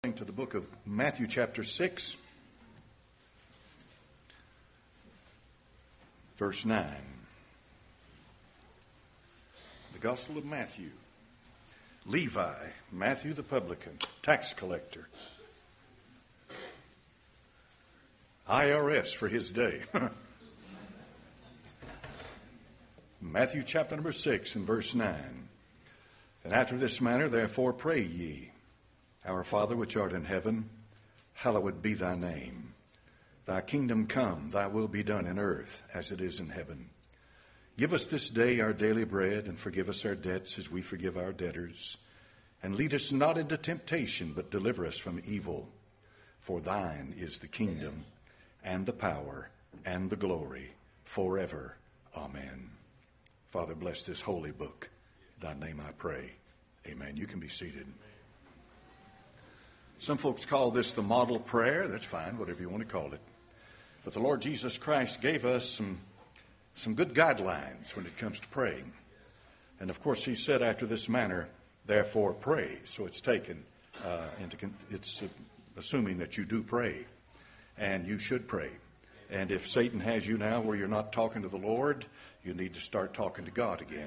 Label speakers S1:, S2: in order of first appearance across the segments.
S1: To the book of Matthew chapter 6, verse 9. The Gospel of Matthew. Levi, Matthew the publican, tax collector. IRS for his day. Matthew chapter number 6 and verse 9. And after this manner, therefore, pray ye. Our Father which art in heaven, hallowed be thy name. Thy kingdom come, thy will be done in earth as it is in heaven. Give us this day our daily bread, and forgive us our debts as we forgive our debtors. And lead us not into temptation, but deliver us from evil. For thine is the kingdom, and the power, and the glory, forever. Amen. Father, bless this holy book. In thy name I pray. Amen. You can be seated. Some folks call this the model prayer. That's fine, whatever you want to call it. But the Lord Jesus Christ gave us some good guidelines when it comes to praying. And of course, he said after this manner, therefore pray. So it's taken, it's assuming that you do pray. And you should pray. And if Satan has you now where you're not talking to the Lord, you need to start talking to God again.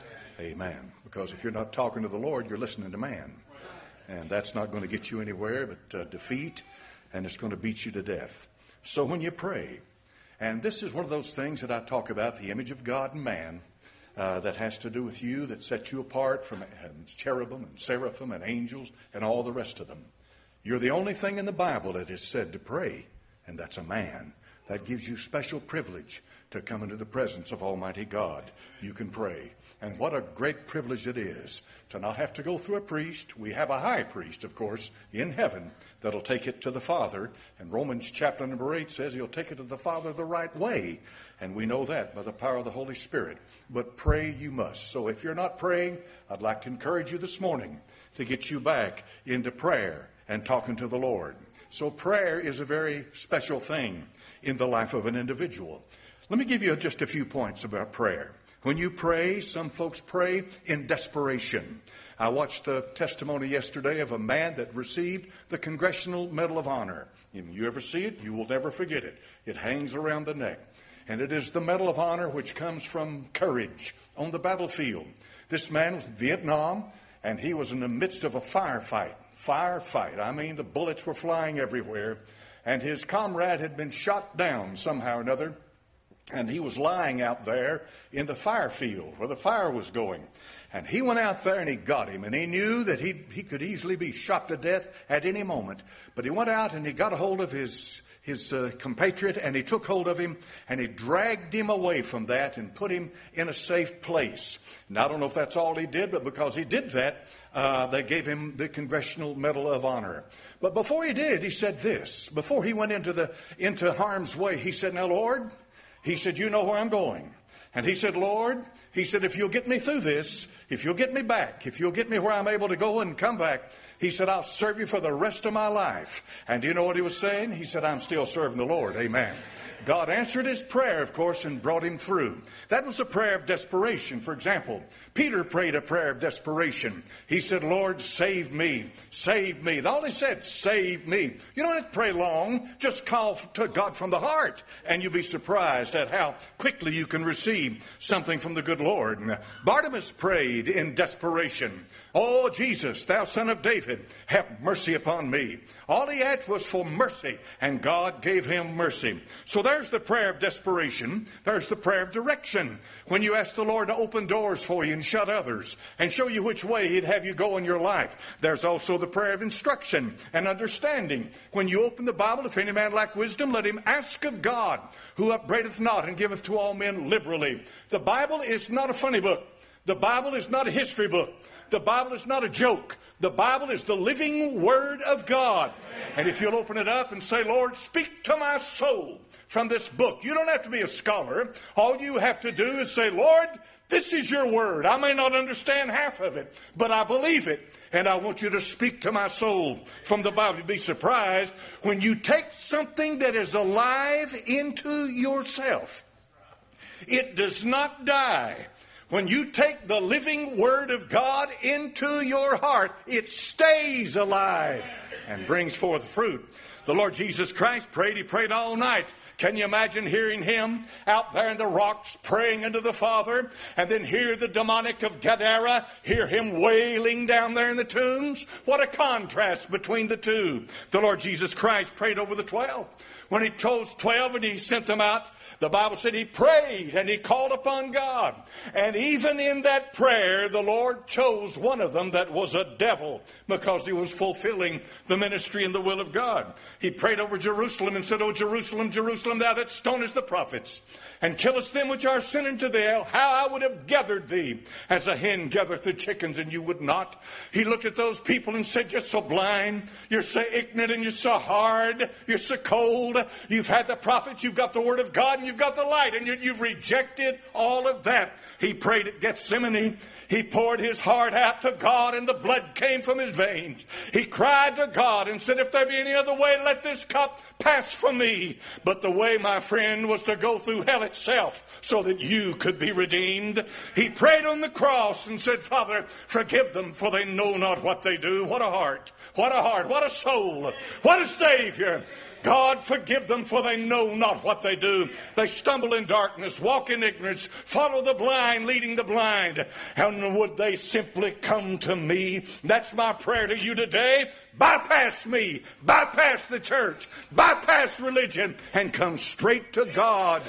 S1: Amen. Because if you're not talking to the Lord, you're listening to man. And that's not going to get you anywhere but defeat, and it's going to beat you to death. So when you pray, and this is one of those things that I talk about, the image of God and man, that has to do with you, that sets you apart from cherubim and seraphim and angels and all the rest of them. You're the only thing in the Bible that is said to pray, and that's a man. That gives you special privilege to come into the presence of Almighty God. You can pray. And what a great privilege it is to not have to go through a priest. We have a high priest, of course, in heaven that'll take it to the Father. And Romans chapter number 8 says he'll take it to the Father the right way. And we know that by the power of the Holy Spirit. But pray you must. So if you're not praying, I'd like to encourage you this morning to get you back into prayer and talking to the Lord. So prayer is a very special thing in the life of an individual. Let me give you just a few points about prayer. When you pray, some folks pray in desperation. I watched the testimony yesterday of a man that received the Congressional Medal of Honor. If you ever see it, you will never forget it. It hangs around the neck. And it is the Medal of Honor which comes from courage on the battlefield. This man was in Vietnam, and he was in the midst of a firefight. I mean, the bullets were flying everywhere. And his comrade had been shot down somehow or another. And he was lying out there in the fire field where the fire was going. And he went out there and he got him. And he knew that he could easily be shot to death at any moment. But he went out and he got a hold of his compatriot, and he took hold of him and he dragged him away from that and put him in a safe place. And I don't know if that's all he did, but because he did that, they gave him the Congressional Medal of Honor. But before he did, he said this. Before he went into harm's way, he said, now, Lord, he said, you know where I'm going. And he said, Lord, he said, if you'll get me through this, if you'll get me back, if you'll get me where I'm able to go and come back, he said, I'll serve you for the rest of my life. And do you know what he was saying? He said, I'm still serving the Lord. Amen. God answered his prayer, of course, and brought him through. That was a prayer of desperation. For example, Peter prayed a prayer of desperation. He said, Lord, save me, save me. All he said, save me. You don't have to pray long. Just call to God from the heart, and you'll be surprised at how quickly you can receive something from the good Lord. Bartimaeus prayed in desperation. Oh, Jesus, thou son of David, have mercy upon me. All he asked was for mercy, and God gave him mercy. So there's the prayer of desperation. There's the prayer of direction. When you ask the Lord to open doors for you and shut others and show you which way he'd have you go in your life. There's also the prayer of instruction and understanding. When you open the Bible, if any man lack wisdom, let him ask of God, who upbraideth not and giveth to all men liberally. The Bible is not a funny book. The Bible is not a history book. The Bible is not a joke. The Bible is the living Word of God. And if you'll open it up and say, Lord, speak to my soul from this book. You don't have to be a scholar. All you have to do is say, Lord, this is your word. I may not understand half of it, but I believe it. And I want you to speak to my soul from the Bible. You'd be surprised when you take something that is alive into yourself. It does not die. When you take the living Word of God into your heart, it stays alive and brings forth fruit. The Lord Jesus Christ prayed. He prayed all night. Can you imagine hearing him out there in the rocks praying unto the Father, and then hear the demonic of Gadara, hear him wailing down there in the tombs? What a contrast between the two. The Lord Jesus Christ prayed over the 12. When he chose 12 and he sent them out, the Bible said he prayed and he called upon God. And even in that prayer, the Lord chose one of them that was a devil, because he was fulfilling the ministry and the will of God. He prayed over Jerusalem and said, O Jerusalem, Jerusalem, thou that stonest the prophets, and killest them which are sent unto thee, how I would have gathered thee as a hen gathereth the chickens, and you would not. He looked at those people and said, you're so blind, you're so ignorant, and you're so hard, you're so cold. You've had the prophets, you've got the Word of God, and you've got the light, and you've rejected all of that. He prayed at Gethsemane. He poured his heart out to God, and the blood came from his veins. He cried to God and said, if there be any other way, let this cup pass from me. But the way, my friend, was to go through hell itself so that you could be redeemed. He prayed on the cross and said, Father, forgive them, for they know not what they do. What a heart, what a heart, what a soul, what a Savior. God, forgive them, for they know not what they do. They stumble in darkness, walk in ignorance, follow the blind, leading the blind. And would they simply come to me? That's my prayer to you today. Bypass me, bypass the church, bypass religion, and come straight to God.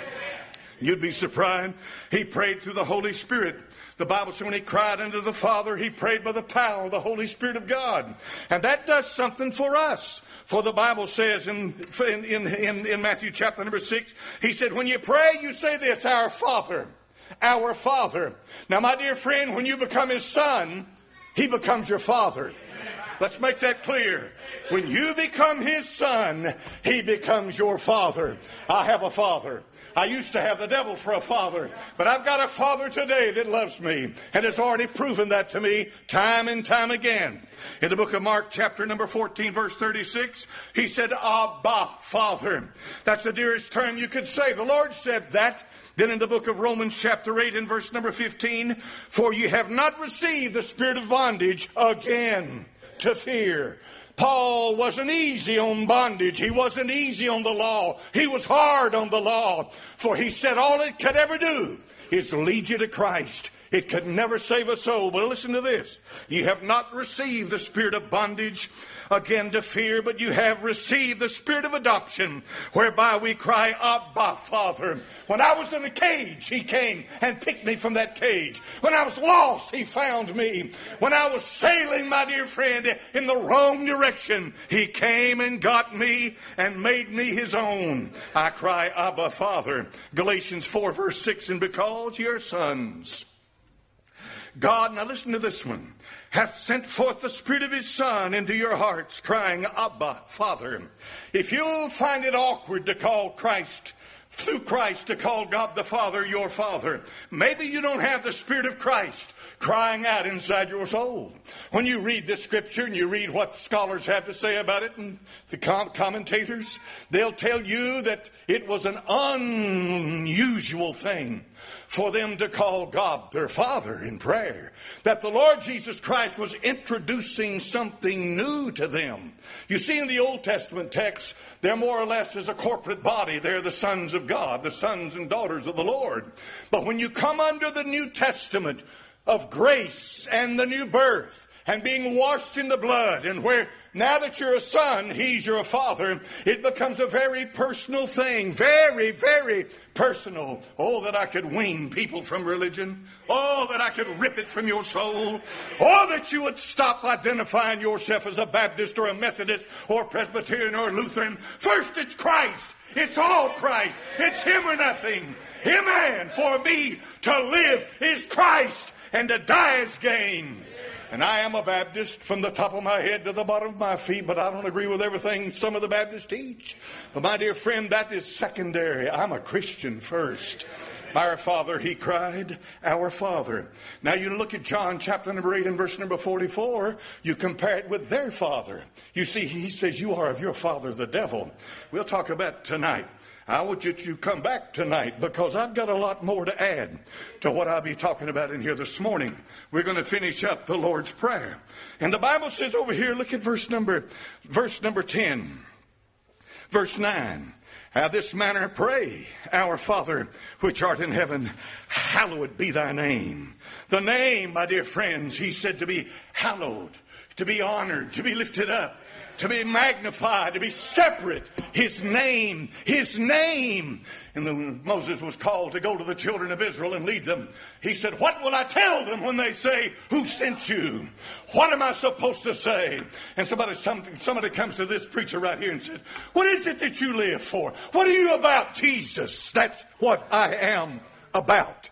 S1: You'd be surprised. He prayed through the Holy Spirit. The Bible says when he cried unto the Father, he prayed by the power of the Holy Spirit of God. And that does something for us. For the Bible says in Matthew chapter number 6, he said, when you pray, you say this, our Father, our Father. Now, my dear friend, when you become his son, he becomes your father. Let's make that clear. When you become his son, he becomes your father. I have a father. I used to have the devil for a father, but I've got a father today that loves me and has already proven that to me time and time again. In the book of Mark, chapter number 14, verse 36, he said, Abba, Father. That's the dearest term you could say. The Lord said that. Then in the book of Romans, chapter 8, and verse number 15, for you have not received the spirit of bondage again to fear. Paul wasn't easy on bondage. He wasn't easy on the law. He was hard on the law. For he said all it could ever do is lead you to Christ. It could never save a soul. But listen to this. You have not received the spirit of bondage again to fear, but you have received the spirit of adoption, whereby we cry, Abba, Father. When I was in a cage, he came and picked me from that cage. When I was lost, he found me. When I was sailing, my dear friend, in the wrong direction, he came and got me and made me his own. I cry, Abba, Father. Galatians 4, verse 6, and because you're sons, God, now listen to this one, hath sent forth the Spirit of his Son into your hearts, crying, Abba, Father. If you find it awkward to call Christ, through Christ, to call God the Father your Father, maybe you don't have the Spirit of Christ crying out inside your soul. When you read this scripture and you read what scholars have to say about it and the commentators, they'll tell you that it was an unusual thing for them to call God their Father in prayer. That the Lord Jesus Christ was introducing something new to them. You see, in the Old Testament text, they're more or less as a corporate body. They're the sons of God, the sons and daughters of the Lord. But when you come under the New Testament of grace and the new birth and being washed in the blood, and where now that you're a son, he's your father, it becomes a very personal thing. Very, very personal. Oh, that I could wean people from religion. Oh, that I could rip it from your soul. Oh, that you would stop identifying yourself as a Baptist or a Methodist or Presbyterian or Lutheran. First, it's Christ. It's all Christ. It's him or nothing. Amen. For me to live is Christ, and to die is gain. And I am a Baptist from the top of my head to the bottom of my feet, but I don't agree with everything some of the Baptists teach. But my dear friend, that is secondary. I'm a Christian first. Our Father, he cried, our Father. Now you look at John chapter number 8 and verse number 44. You compare it with their father. You see, he says, you are of your father, the devil. We'll talk about tonight. I want you to come back tonight because I've got a lot more to add to what I'll be talking about in here this morning. We're going to finish up the Lord's Prayer. And the Bible says over here, look at verse number 10, verse 9. This manner pray, our Father, which art in heaven, hallowed be thy name. The name, my dear friends, he said to be hallowed, to be honored, to be lifted up, to be magnified, to be separate. His name. And then Moses was called to go to the children of Israel and lead them. He said, what will I tell them when they say, who sent you? What am I supposed to say? And somebody comes to this preacher right here and says, what is it that you live for? What are you about? Jesus. That's what I am about.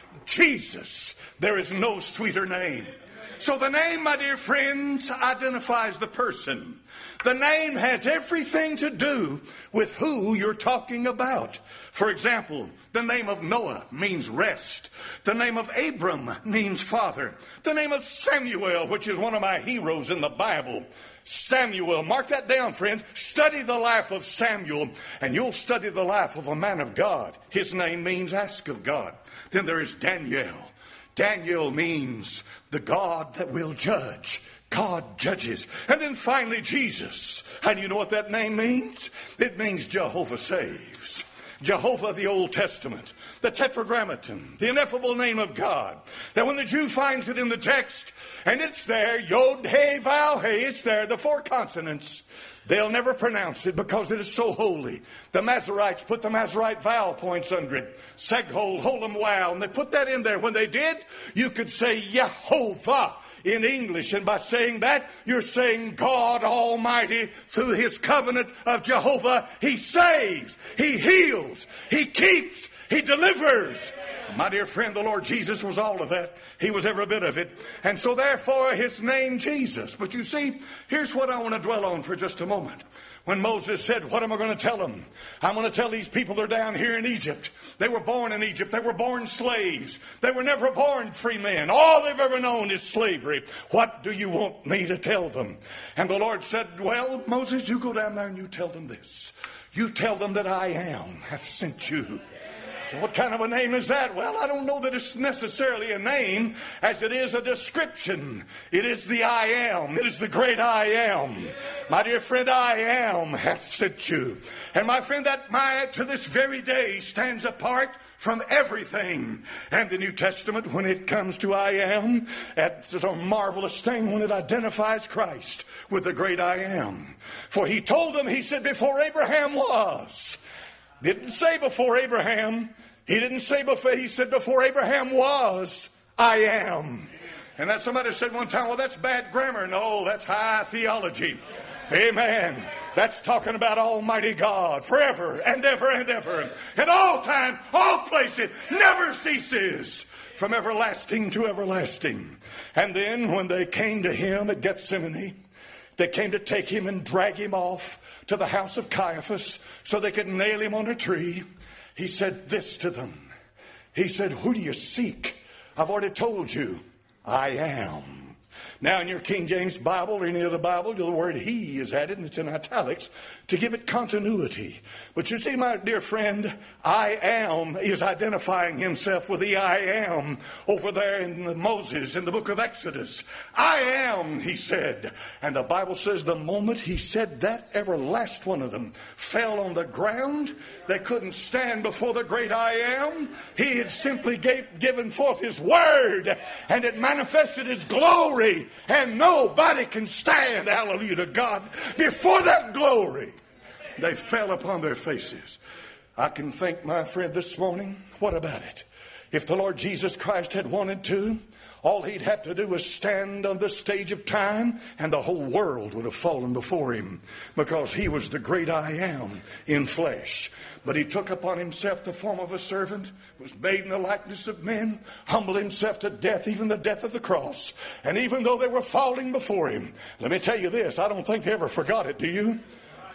S1: Jesus. There is no sweeter name. So the name, my dear friends, identifies the person. The name has everything to do with who you're talking about. For example, the name of Noah means rest. The name of Abram means father. The name of Samuel, which is one of my heroes in the Bible, Samuel, mark that down, friends. Study the life of Samuel, and you'll study the life of a man of God. His name means ask of God. Then there is Daniel. Daniel means the God that will judge. God judges. And then finally Jesus. And you know what that name means? It means Jehovah saves. Jehovah, the Old Testament, the Tetragrammaton, the ineffable name of God. That when the Jew finds it in the text, and it's there, Yod, He, Vav, He, it's there, the 4 consonants, they'll never pronounce it because it is so holy. The Masoretes put the Masorete vowel points under it. Seghol, Holem, Wow, and they put that in there. When they did, you could say Yehovah in English. And by saying that, you're saying God Almighty, through his covenant of Jehovah, he saves, he heals, he keeps, he delivers. My dear friend, the Lord Jesus was all of that. He was every bit of it. And so therefore his name Jesus. But you see, here's what I want to dwell on for just a moment. When Moses said, what am I going to tell them? I'm going to tell these people they're down here in Egypt. They were born in Egypt. They were born slaves. They were never born free men. All they've ever known is slavery. What do you want me to tell them? And the Lord said, well, Moses, you go down there and you tell them this. You tell them that I am hath sent you. So what kind of a name is that? Well, I don't know that it's necessarily a name as it is a description. It is the I am. It is the great I am. My dear friend, I am hath sent you. And my friend, that to this very day stands apart from everything. And the New Testament, when it comes to I am, it's a marvelous thing when it identifies Christ with the great I am. For he told them, he said, before Abraham was. Didn't say before Abraham. He didn't say before. He said before Abraham was, I am. And that somebody said one time, well, that's bad grammar. No, that's high theology. Amen. That's talking about Almighty God forever and ever and ever. At all times, all places, never ceases. From everlasting to everlasting. And then when they came to him at Gethsemane, they came to take him and drag him off to the house of Caiaphas so they could nail him on a tree. He said this to them. He said, who do you seek? I've already told you, I am. Now in your King James Bible or any other Bible, the word he is added, and it's in italics, to give it continuity. But you see, my dear friend, I am is identifying himself with the I am over there in Moses in the book of Exodus. I am, he said. And the Bible says the moment he said that, every last one of them fell on the ground. They couldn't stand before the great I am. He had simply given forth his word, and it manifested his glory. And nobody can stand, hallelujah to God, before that glory. They fell upon their faces. I can think, my friend, this morning, what about it? If the Lord Jesus Christ had wanted to, all he'd have to do was stand on the stage of time and the whole world would have fallen before him, because he was the great I am in flesh. But he took upon himself the form of a servant, was made in the likeness of men, humbled himself to death, even the death of the cross. And even though they were falling before him, let me tell you this, I don't think they ever forgot it, do you?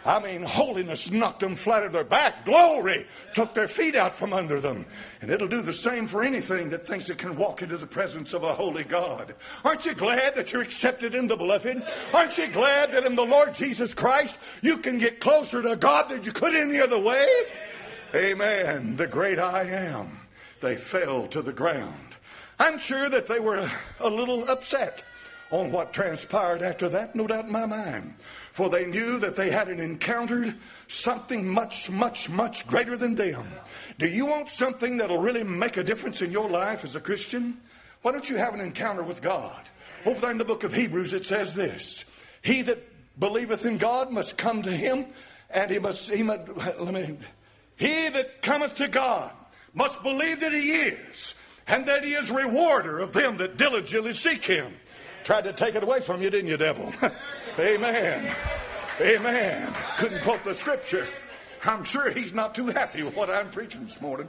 S1: I mean, holiness knocked them flat on their back. Glory took their feet out from under them. And it'll do the same for anything that thinks it can walk into the presence of a holy God. Aren't you glad that you're accepted in the beloved? Aren't you glad that in the Lord Jesus Christ you can get closer to God than you could any other way? Amen. The great I am. They fell to the ground. I'm sure that they were a little upset on what transpired after that, no doubt in my mind. For they knew that they hadn't encountered something much, much, much greater than them. Do you want something that'll really make a difference in your life as a Christian? Why don't you have an encounter with God? Over there in the book of Hebrews it says this: he that believeth in God must come to him, and he that cometh to God must believe that he is, and that he is rewarder of them that diligently seek him. Tried to take it away from you, didn't you, devil? Amen. Amen. Couldn't quote the scripture. I'm sure he's not too happy with what I'm preaching this morning.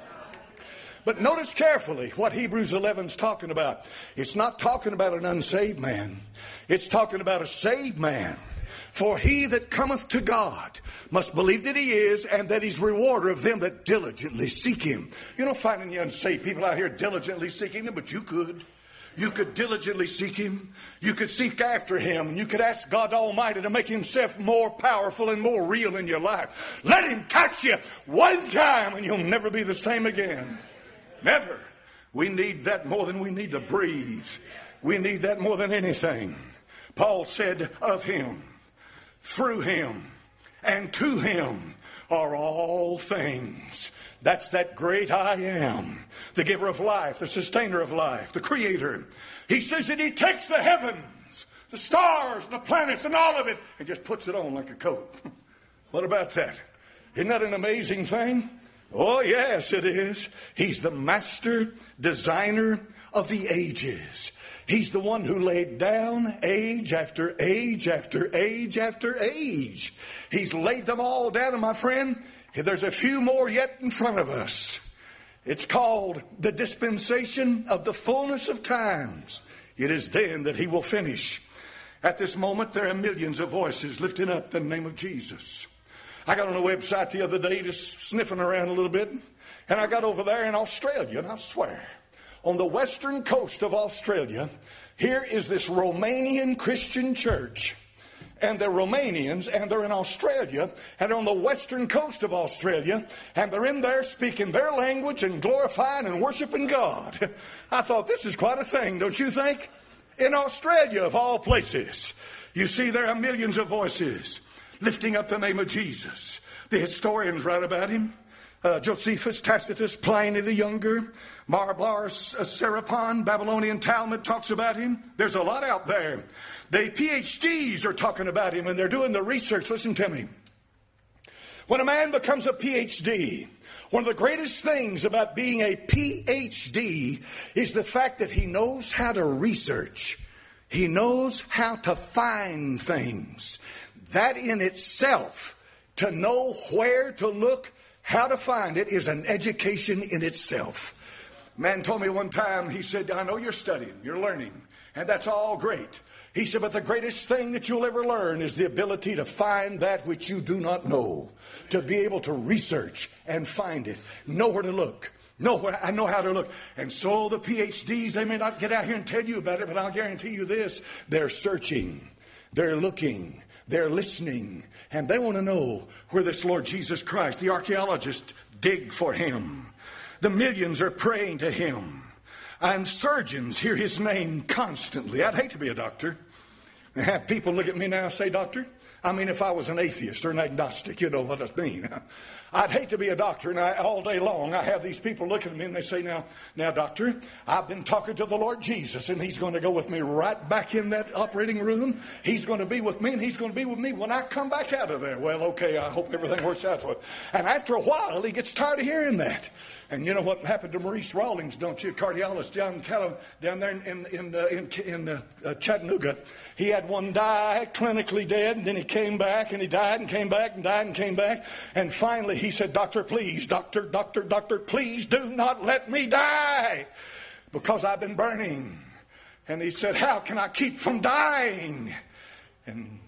S1: But notice carefully what Hebrews 11's talking about. It's not talking about an unsaved man. It's talking about a saved man. For he that cometh to God must believe that he is, and that he's rewarder of them that diligently seek him. You don't find any unsaved people out here diligently seeking him, but you could. You could diligently seek him. You could seek after him. And you could ask God Almighty to make himself more powerful and more real in your life. Let him touch you one time and you'll never be the same again. Never. We need that more than we need to breathe. We need that more than anything. Paul said of him, through him, and to him are all things. That's that great I am, the giver of life, the sustainer of life, the creator. He says that he takes the heavens, the stars, and the planets, and all of it, and just puts it on like a coat. What about that? Isn't that an amazing thing? Oh, yes, it is. He's the master designer of the ages. He's the one who laid down age after age after age after age. He's laid them all down, and my friend, there's a few more yet in front of us. It's called the dispensation of the fullness of times. It is then that he will finish. At this moment, there are millions of voices lifting up the name of Jesus. I got on a website the other day just sniffing around a little bit, and I got over there in Australia, and I swear, on the western coast of Australia, here is this Romanian Christian church. And they're Romanians, and they're in Australia, and they're on the western coast of Australia, and they're in there speaking their language and glorifying and worshiping God. I thought, this is quite a thing, don't you think? In Australia, of all places, you see there are millions of voices lifting up the name of Jesus. The historians write about him. Josephus, Tacitus, Pliny the Younger, Marbar, Serapion, Babylonian Talmud talks about him. There's a lot out there. The PhDs are talking about him, and they're doing the research. Listen to me. When a man becomes a PhD, one of the greatest things about being a PhD is the fact that he knows how to research. He knows how to find things. That in itself, to know where to look, how to find it, is an education in itself. A man told me one time, he said, I know you're studying, you're learning, and that's all great. He said, but the greatest thing that you'll ever learn is the ability to find that which you do not know, to be able to research and find it, know where to look. I know how to look. And so the PhDs, they may not get out here and tell you about it, but I'll guarantee you this, they're searching, they're looking, they're listening, and they want to know where this Lord Jesus Christ, the archaeologists, dig for him. The millions are praying to him. And surgeons hear his name constantly. I'd hate to be a doctor and have people look at me now and say, doctor, I mean, if I was an atheist or an agnostic, you know what I mean. I'd hate to be a doctor, and all day long I have these people looking at me and they say, now, doctor, I've been talking to the Lord Jesus, and he's going to go with me right back in that operating room. He's going to be with me, and he's going to be with me when I come back out of there. Well, okay, I hope everything works out for it. And after a while, he gets tired of hearing that. And you know what happened to Maurice Rawlings, don't you? Cardiologist down there in Chattanooga. He had one die, clinically dead, and then he came back, and he died and came back and died and came back. And finally he said, doctor, please, doctor, please do not let me die, because I've been burning. And he said, how can I keep from dying? And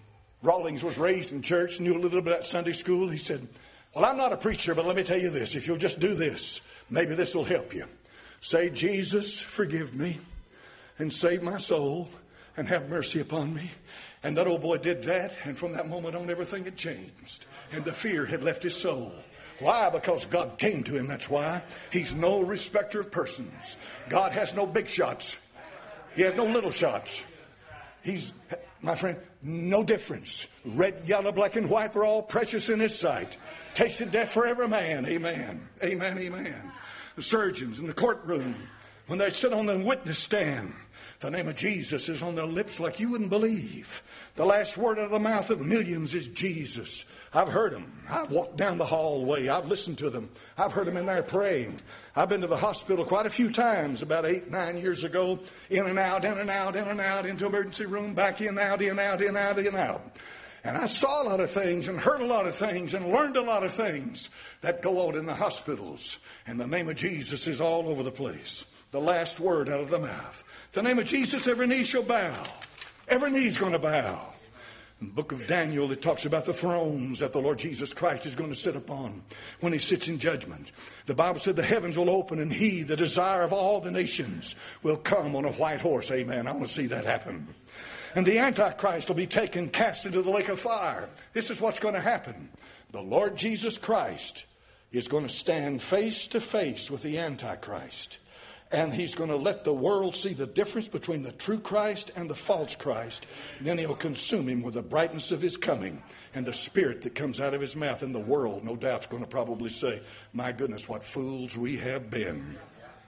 S1: Rawlings was raised in church, knew a little bit about Sunday school. He said, well, I'm not a preacher, but let me tell you this. If you'll just do this, maybe this will help you. Say, Jesus, forgive me and save my soul and have mercy upon me. And that old boy did that, and from that moment on, everything had changed. And the fear had left his soul. Why? Because God came to him, that's why. He's no respecter of persons. God has no big shots. He has no little shots. He's, my friend, no difference. Red, yellow, black, and white, they're all precious in His sight. Tasted death for every man. Amen. Amen, amen. The surgeons in the courtroom, when they sit on the witness stand, the name of Jesus is on their lips like you wouldn't believe. The last word out of the mouth of millions is Jesus. I've heard them. I've walked down the hallway. I've listened to them. I've heard them in there praying. I've been to the hospital quite a few times about 8, 9 years ago. In and out, in and out, in and out, into emergency room, back in, out, in, out, in, out, in, out. And I saw a lot of things and heard a lot of things and learned a lot of things that go on in the hospitals. And the name of Jesus is all over the place. The last word out of the mouth. The name of Jesus, every knee shall bow. Every knee's going to bow. In the book of Daniel, it talks about the thrones that the Lord Jesus Christ is going to sit upon when He sits in judgment. The Bible said the heavens will open and He, the desire of all the nations, will come on a white horse. Amen. I want to see that happen. And the Antichrist will be taken, cast into the lake of fire. This is what's going to happen. The Lord Jesus Christ is going to stand face to face with the Antichrist. And He's going to let the world see the difference between the true Christ and the false Christ. And then He'll consume him with the brightness of His coming and the spirit that comes out of His mouth. And the world, no doubt, is going to probably say, my goodness, what fools we have been.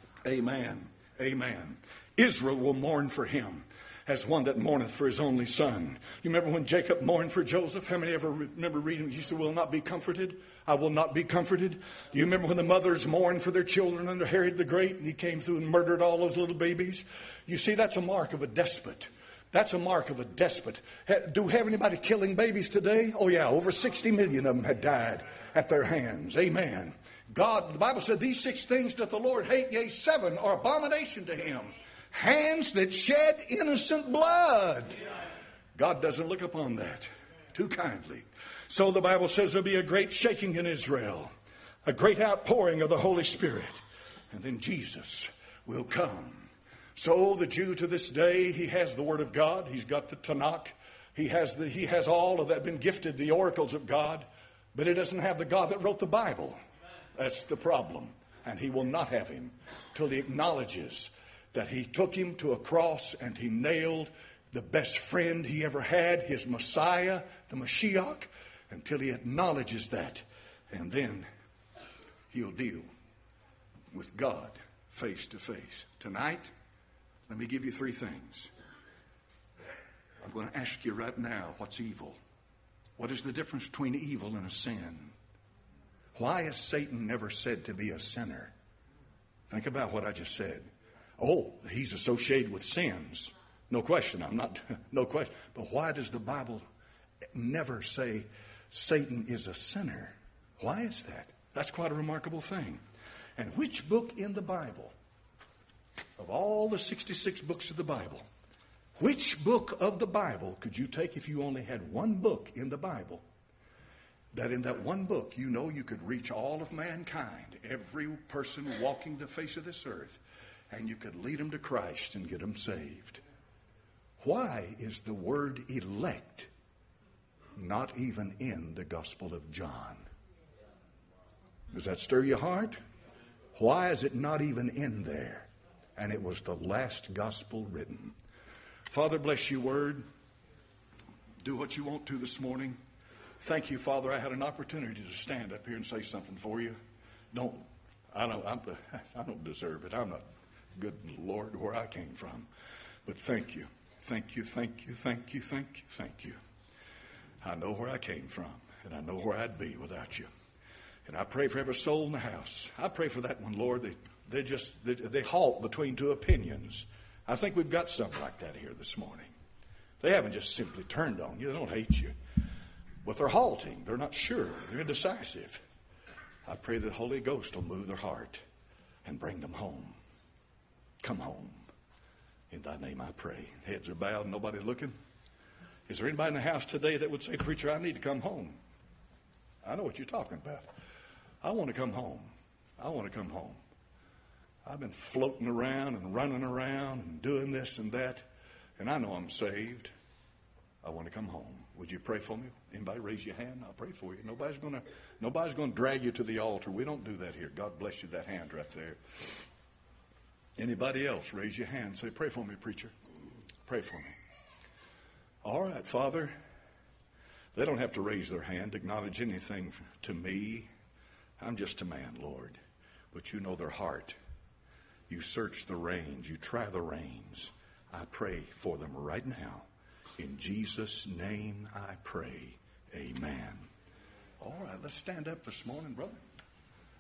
S1: Amen. Amen. Israel will mourn for him as one that mourneth for his only son. You remember when Jacob mourned for Joseph? How many ever remember reading? He said, will not be comforted. I will not be comforted. Do you remember when the mothers mourned for their children under Herod the Great and he came through and murdered all those little babies? You see, that's a mark of a despot. That's a mark of a despot. Do we have anybody killing babies today? Oh yeah, over 60 million of them had died at their hands. Amen. God, the Bible said, these 6 things doth the Lord hate, yea, 7 are abomination to Him. Hands that shed innocent blood. God doesn't look upon that too kindly. So the Bible says there'll be a great shaking in Israel, a great outpouring of the Holy Spirit, and then Jesus will come. So the Jew to this day, he has the Word of God. He's got the Tanakh. He has all of that, been gifted the oracles of God, but he doesn't have the God that wrote the Bible. That's the problem. And he will not have Him till he acknowledges that He took him to a cross and He nailed the best friend he ever had, his Messiah, the Mashiach, until he acknowledges that. And then he'll deal with God face to face. Tonight, let me give you 3 things. I'm going to ask you right now, what's evil? What is the difference between evil and a sin? Why is Satan never said to be a sinner? Think about what I just said. Oh, he's associated with sins. No question. No question. But why does the Bible never say Satan is a sinner? Why is that? That's quite a remarkable thing. And which book in the Bible, of all the 66 books of the Bible, which book of the Bible could you take if you only had one book in the Bible, that in that one book you know you could reach all of mankind, every person walking the face of this earth, and you could lead them to Christ and get them saved? Why is the word elect not even in the Gospel of John? Does that stir your heart? Why is it not even in there? And it was the last gospel written. Father, bless your word. Do what you want to this morning. Thank you, Father. I had an opportunity to stand up here and say something for you. I don't deserve it. I'm not good, Lord, where I came from. But thank you. Thank you, thank you, thank you, thank you, thank you. I know where I came from, and I know where I'd be without you. And I pray for every soul in the house. I pray for that one, Lord. They halt between 2 opinions. I think we've got something like that here this morning. They haven't just simply turned on you. They don't hate you. But they're halting. They're not sure. They're indecisive. I pray the Holy Ghost will move their heart and bring them home. Come home. In thy name I pray. Heads are bowed, nobody looking. Is there anybody in the house today that would say, preacher, I need to come home? I know what you're talking about. I want to come home. I want to come home. I've been floating around and running around and doing this and that, and I know I'm saved. I want to come home. Would you pray for me? Anybody raise your hand? I'll pray for you. Nobody's going to drag you to the altar. We don't do that here. God bless you, that hand right there. Anybody else, raise your hand. Say, pray for me, preacher. Pray for me. All right, Father. They don't have to raise their hand, acknowledge anything to me. I'm just a man, Lord. But you know their heart. You search the reins. You try the reins. I pray for them right now. In Jesus' name I pray. Amen. All right, let's stand up this morning, brother.